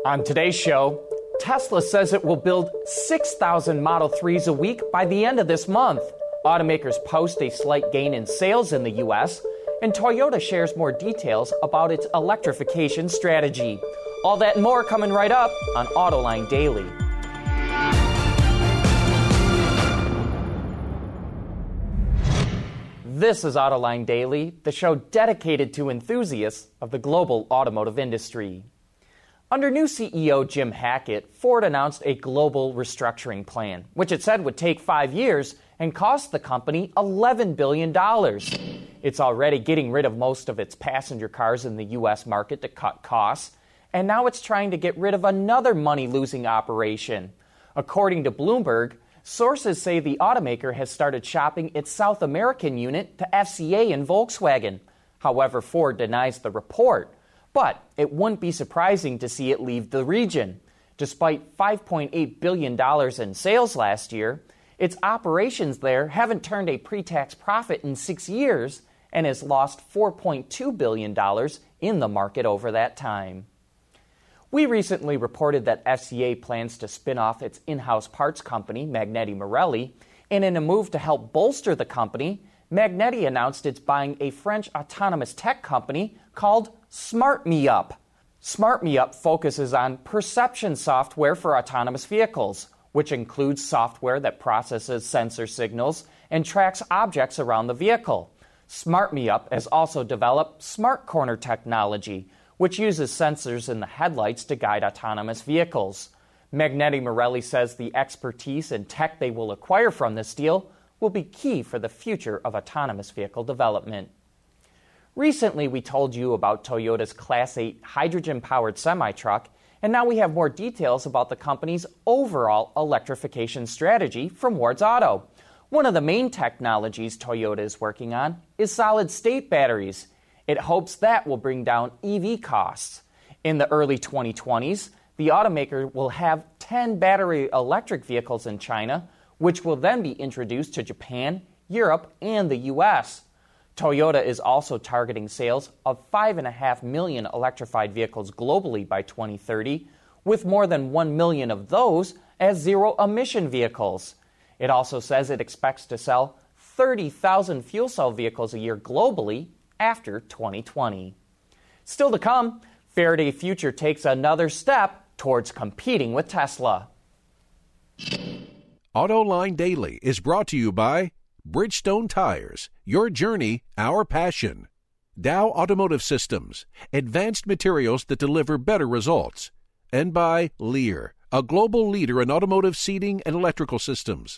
On today's show, Tesla says it will build 6,000 Model 3s a week by the end of this month. Automakers post a slight gain in sales in the U.S., and Toyota shares more details about its electrification strategy. All that and more coming right up on Autoline Daily. This is Autoline Daily, the show dedicated to enthusiasts of the global automotive industry. Under new CEO Jim Hackett, Ford announced a global restructuring plan, which it said would take 5 years and cost the company $11 billion. It's already getting rid of most of its passenger cars in the U.S. market to cut costs, and now it's trying to get rid of another money-losing operation. According to Bloomberg, sources say the automaker has started shopping its South American unit to FCA and Volkswagen. However, Ford denies the report. But it wouldn't be surprising to see it leave the region. Despite $5.8 billion in sales last year, its operations there haven't turned a pre-tax profit in 6 years and has lost $4.2 billion in the market over that time. We recently reported that FCA plans to spin off its in-house parts company, Magneti Marelli, and in a move to help bolster the company, Magneti announced it's buying a French autonomous tech company called SmartMeUp. SmartMeUp focuses on perception software for autonomous vehicles, which includes software that processes sensor signals and tracks objects around the vehicle. SmartMeUp has also developed Smart Corner technology, which uses sensors in the headlights to guide autonomous vehicles. Magneti Marelli says the expertise and tech they will acquire from this deal will be key for the future of autonomous vehicle development. Recently, we told you about Toyota's Class 8 hydrogen-powered semi-truck, and now we have more details about the company's overall electrification strategy from Ward's Auto. One of the main technologies Toyota is working on is solid-state batteries. It hopes that will bring down EV costs. In the early 2020s, the automaker will have 10 battery electric vehicles in China, which will then be introduced to Japan, Europe, and the U.S. Toyota is also targeting sales of 5.5 million electrified vehicles globally by 2030, with more than 1 million of those as zero-emission vehicles. It also says it expects to sell 30,000 fuel cell vehicles a year globally after 2020. Still to come, Faraday Future takes another step towards competing with Tesla. Autoline Daily is brought to you by Bridgestone Tires, your journey, our passion. Dow Automotive Systems, advanced materials that deliver better results. And by Lear, a global leader in automotive seating and electrical systems.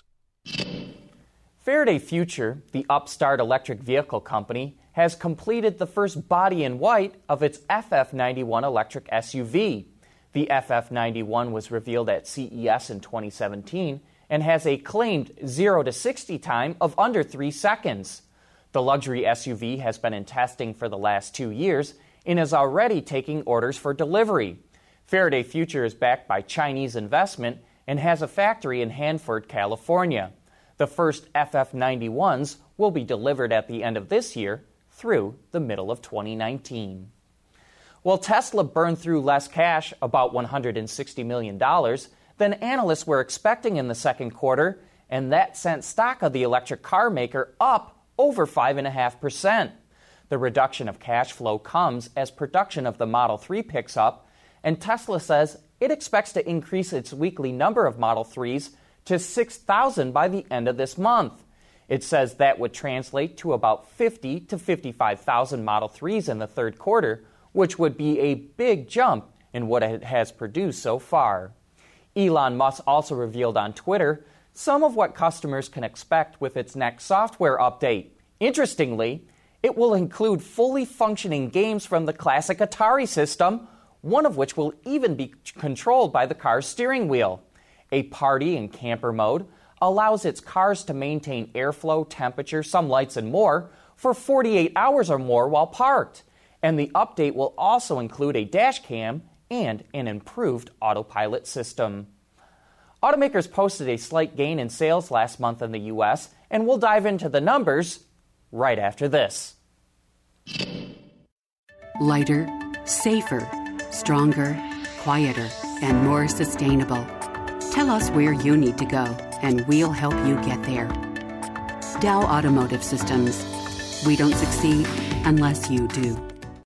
Faraday Future, the upstart electric vehicle company, has completed the first body in white of its FF91 electric SUV. The FF91 was revealed at CES in 2017 and has a claimed 0 to 60 time of under 3 seconds. The luxury SUV has been in testing for the last 2 years and is already taking orders for delivery. Faraday Future is backed by Chinese investment and has a factory in Hanford, California. The first FF91s will be delivered at the end of this year through the middle of 2019. While Tesla burned through less cash, about $160 million, than analysts were expecting in the second quarter, and that sent stock of the electric car maker up over 5.5%. The reduction of cash flow comes as production of the Model 3 picks up, and Tesla says it expects to increase its weekly number of Model 3s to 6,000 by the end of this month. It says that would translate to about 50 to 55,000 Model 3s in the third quarter, which would be a big jump in what it has produced so far. Elon Musk also revealed on Twitter some of what customers can expect with its next software update. Interestingly, it will include fully functioning games from the classic Atari system, one of which will even be controlled by the car's steering wheel. A party and camper mode allows its cars to maintain airflow, temperature, some lights, and more for 48 hours or more while parked. And the update will also include a dash cam and an improved autopilot system. Automakers posted a slight gain in sales last month in the U.S., and we'll dive into the numbers right after this. Lighter, safer, stronger, quieter, and more sustainable. Tell us where you need to go, and we'll help you get there. Dow Automotive Systems. We don't succeed unless you do.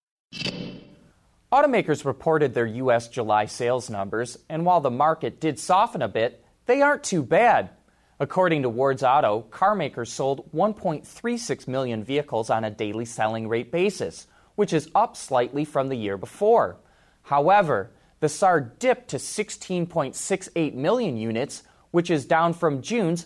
Automakers reported their U.S. July sales numbers, and while the market did soften a bit, they aren't too bad. According to Ward's Auto, car makers sold 1.36 million vehicles on a daily selling rate basis, which is up slightly from the year before. However, the SAAR dipped to 16.68 million units, which is down from June's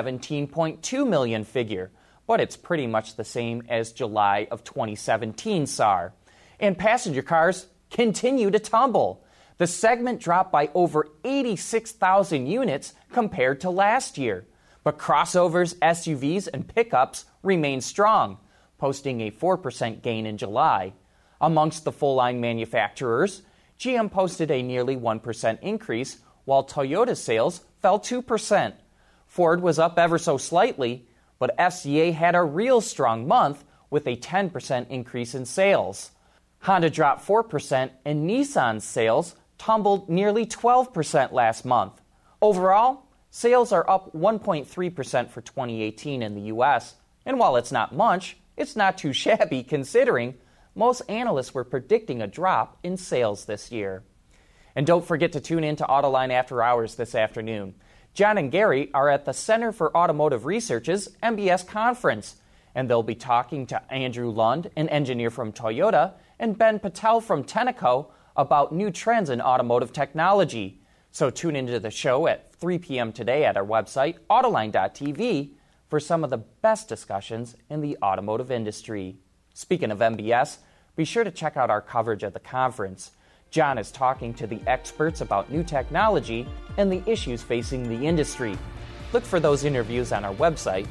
17.2 million figure, but it's pretty much the same as July of 2017 SAAR. And passenger cars continue to tumble. The segment dropped by over 86,000 units compared to last year. But crossovers, SUVs, and pickups remain strong, posting a 4% gain in July. Amongst the full-line manufacturers, GM posted a nearly 1% increase, while Toyota sales fell 2%. Ford was up ever so slightly, but FCA had a real strong month with a 10% increase in sales. Honda dropped 4%, and Nissan's sales tumbled nearly 12% last month. Overall, sales are up 1.3% for 2018 in the U.S., and while it's not much, it's not too shabby considering most analysts were predicting a drop in sales this year. And don't forget to tune in to Autoline After Hours this afternoon. John and Gary are at the Center for Automotive Research's MBS conference, and they'll be talking to Andrew Lund, an engineer from Toyota, and Ben Patel from Tenneco about new trends in automotive technology. So tune into the show at 3 p.m. today at our website, Autoline.tv, for some of the best discussions in the automotive industry. Speaking of MBS, be sure to check out our coverage at the conference. John is talking to the experts about new technology and the issues facing the industry. Look for those interviews on our website,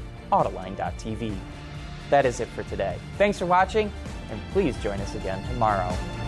Autoline.tv. That is it for today. Thanks for watching, and please join us again tomorrow.